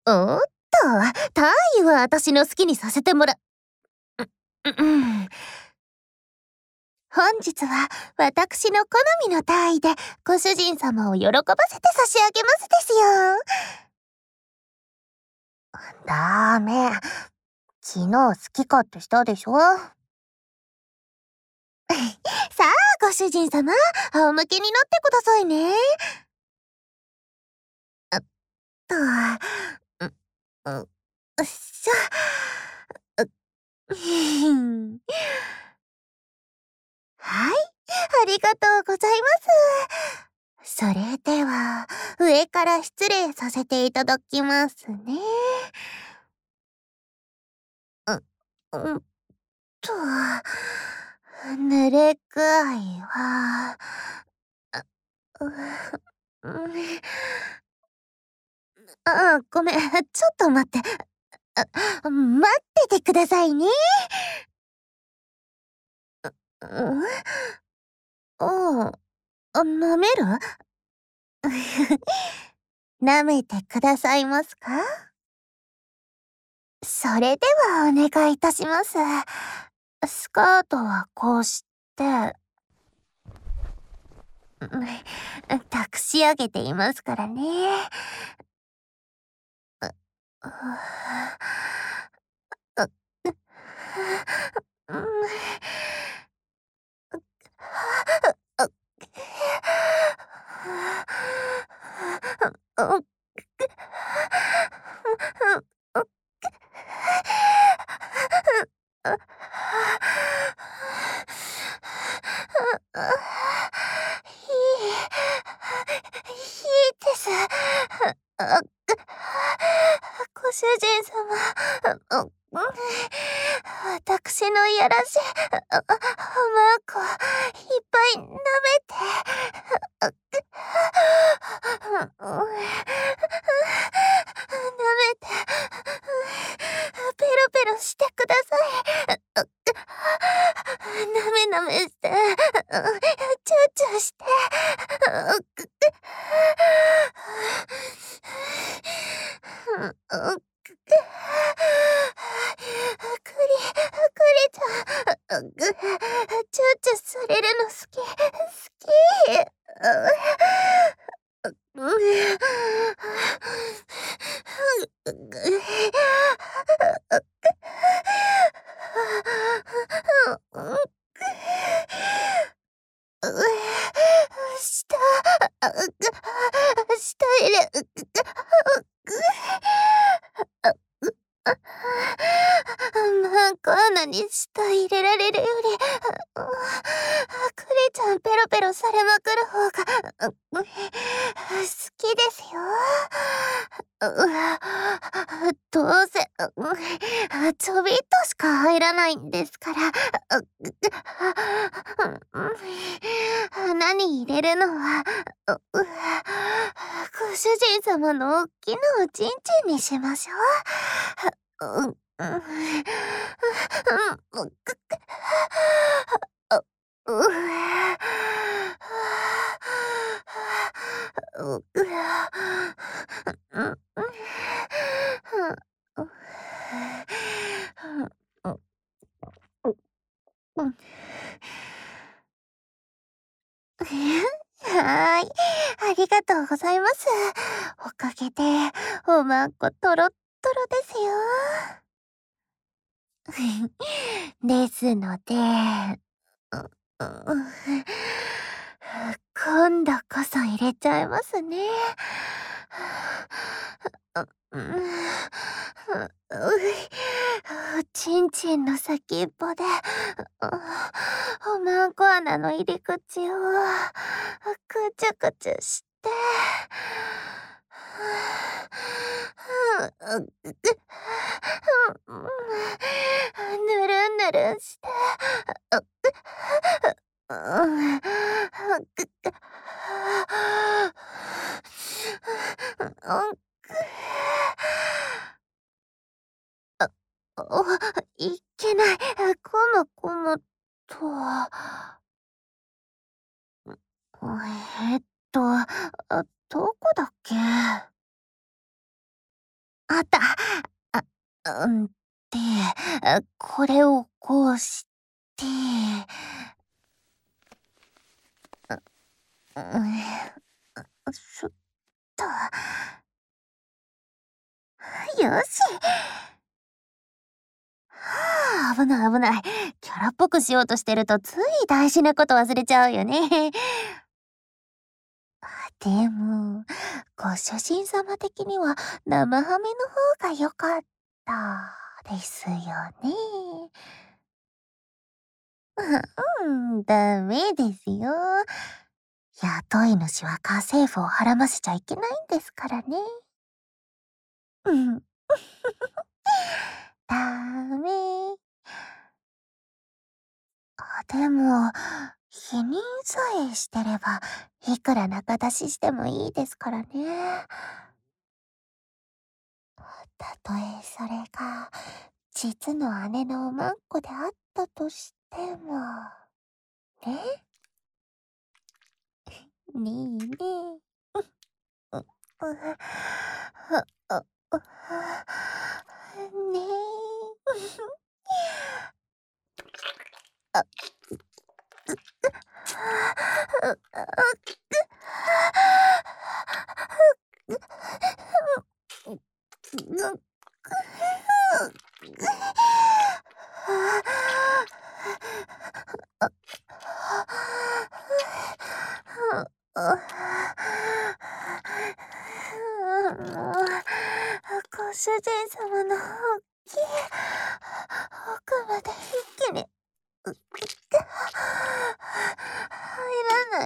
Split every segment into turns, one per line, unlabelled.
おっと、タイは私の好きにさせてもら本日は私の好みのタイでご主人様を喜ばせて差し上げますですよ。ダメ。昨日好き勝手したでしょ。さあ、ご主人様、仰向けになってくださいね。と、っしょ。はい、ありがとうございます。それでは、上から失礼させていただきますね。うんと、濡れ具合は、う、ごめん、ちょっと待って。待っててくださいね。うん、舐める？舐めてくださいますか？それではお願いいたします。スカートはこうして、託し上げていますからね。ううん、いいです。ご主人様、私のいやらしい、マークをいっぱい舐めて、舐めて、ペロペロしてください。舐め舐めして、チューチューして、ちゃん、チューチューされるの好き、好き。下、下入れ、こんなに舌入れられるより、クリちゃんペロペロされまくる方が、好きですよ。どうせ、ちょびっとしか入らないんですから。穴に入れるのは、ご主人様のおっきなおちんちんにしましょう。はーい。ありがとうございます。おかげで、おまんこトロットロですよ。ですので、今度こそ入れちゃいますね。おちんちんの先っぽで、おまんこ穴の入り口を、くちゅくちゅして、ぬるんぬるんして、おいけない。こむこむと。えっと、どこだっけ？ あった。で、これをこうして、そっと。よし。危ない危ない。キャラっぽくしようとしてるとつい大事なこと忘れちゃうよね。でも、ご主人様的には生ハメの方が良かったですよね。ダメですよ。雇い主は家政婦をはらませちゃいけないんですからね。うん。ダメ。でも、否認さえしてれば、いくら仲出ししてもいいですからね。たとえそれが、実の姉のおまんこであったとしても、ね。ねえねえ。う、う、ねご主人様のおっきい奥まで一気に入らない。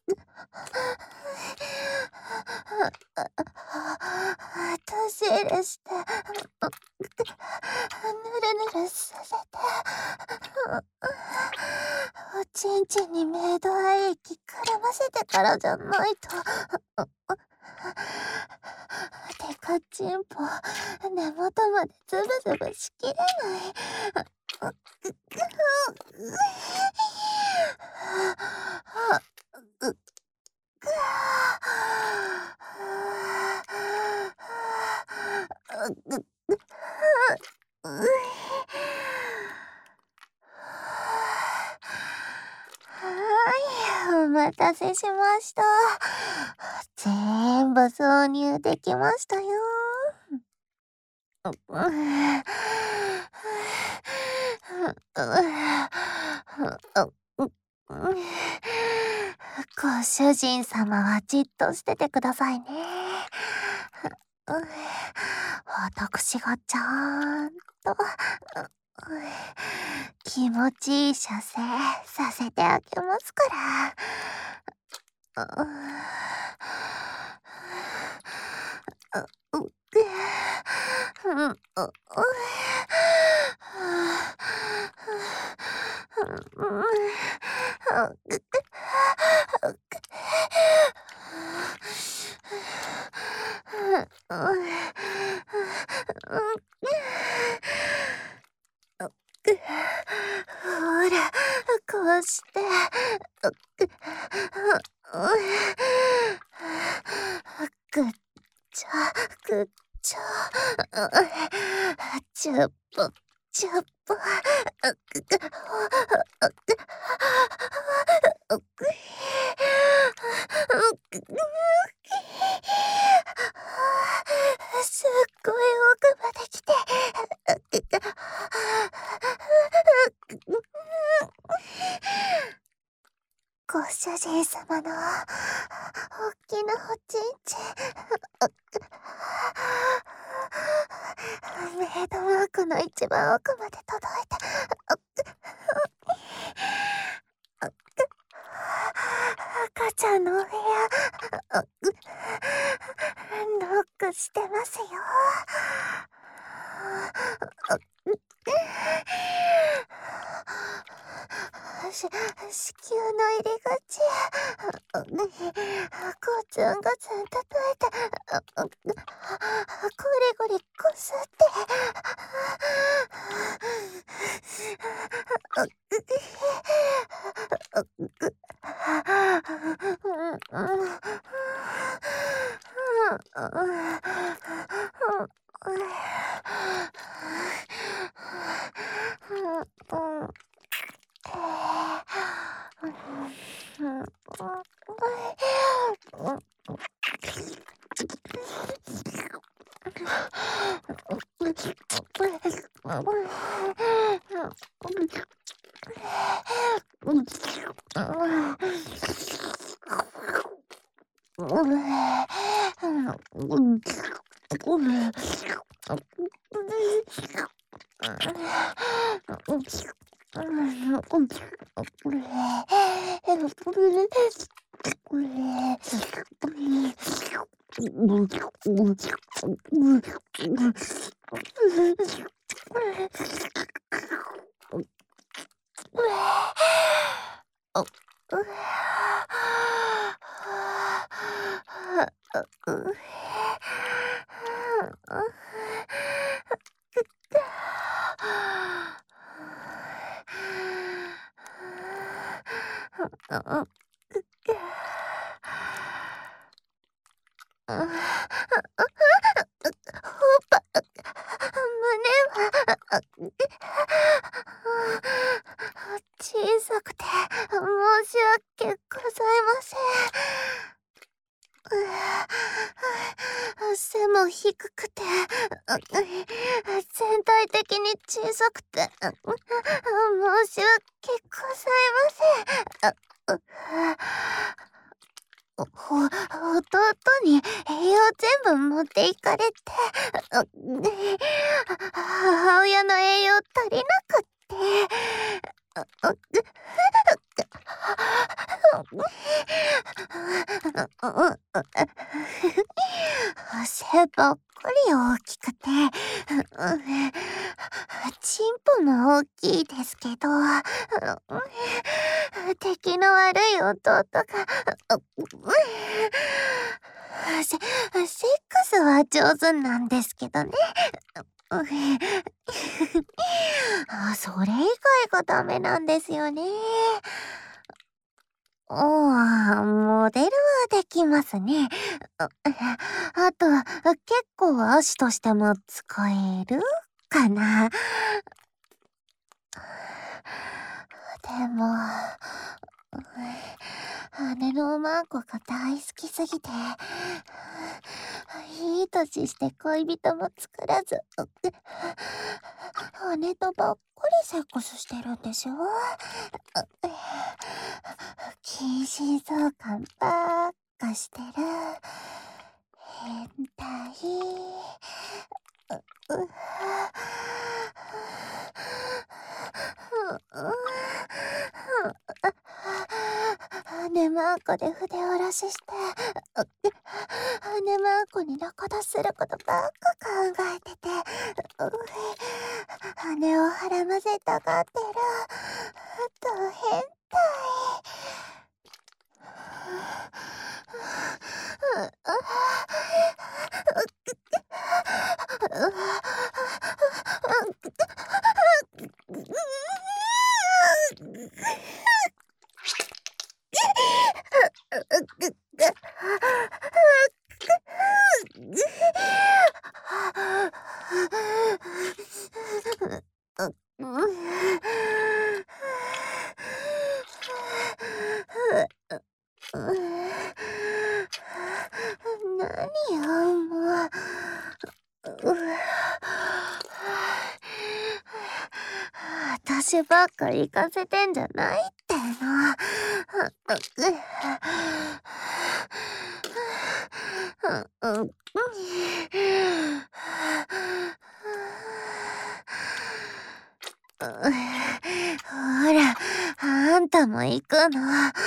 出し入れして、ぬるぬるさせて、おちんちんにメイド愛液絡ませてからじゃないと。てかちんぽ、根元までズブズブしきれない。はい、お待たせしました。全部挿入できましたよ。ご主人様はじっとしててくださいね。私がちゃんと気持ちいい射精させてあげますから。ほら、こうして。ぐっちゃ、ぐっちゃ。チュッポ、チュッポ。すっごい奥まで来て。ご主人様のおっきなおちんちん。メイドマークの一番奥まで届いて。赤ちゃんのお部屋ノックしてますよ。子宮の入り口ゴツンゴツン叩いてゴリゴリこすって小さくて申し訳ございません。背も低くて全体的に小さくて申し訳ございません。弟に栄養全部持っていかれて母親の栄養足りなくって背ばっかり大きくてチンポも大きいですけど出来の悪い弟がセックスは上手なんですけどねそれ以外がダメなんですよね。モデルはできますね。あと、結構足としても使えるかな。でも、姉のおまんこが大好きすぎて、いい年して恋人も作らず、姉とばっかりセックスしてるんでしょ。近親相関ばっかしてる変態。姉マーコで筆下ろしして姉マーコに仲出することばっか考えてて姉をはらませたがってるド変態。何よもう。私ばっか行かせてんじゃないっての。ほら、あんたも行くの。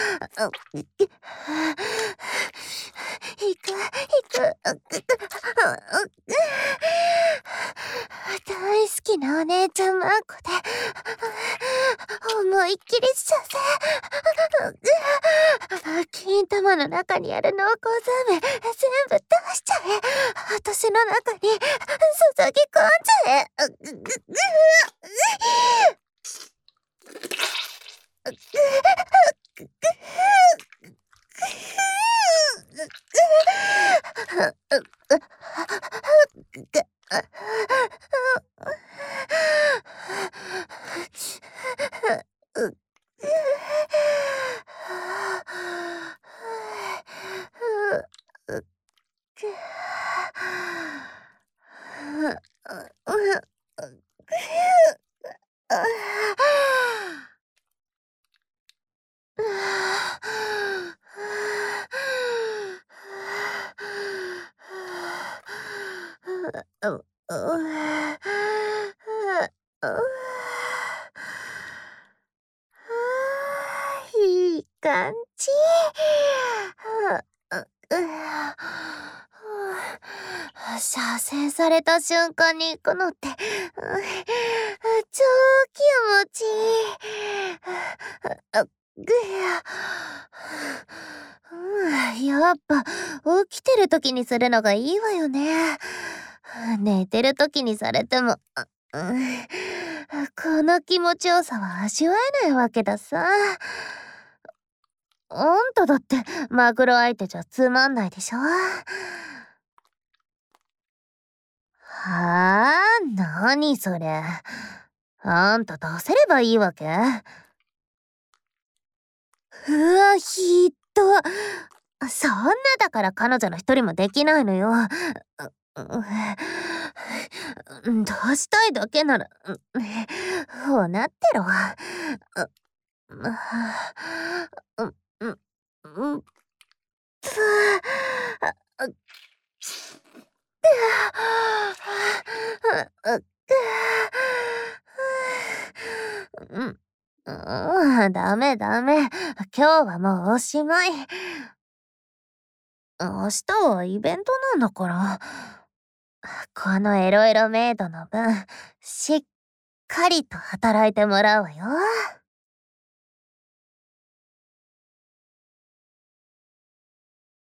行く。大好きなお姉ちゃんマンコで思いっきり射精。金玉の中にある濃厚ザメ全部出しちゃえ。私の中に注ぎ込んじゃえ。 う、う、いい感じ。射精された瞬間に行くのって、超気持ちいい。やっぱ起きてる時にするのがいいわよね。寝てる時にされても、この気持ちよさは味わえないわけださ。あんただってマグロ相手じゃつまんないでしょ。はあ、なにそれ。あんた出せればいいわけ？うわ、ひっど。そんなだから彼女の一人もできないのよ。出したいだけなら、ほうなってろ。う、う、う、う、つあ、うん、ダメダメ。今日はもうおしまい。明日はイベントなんだから。このエロエロメイドの分、しっかりと働いてもらうわよ。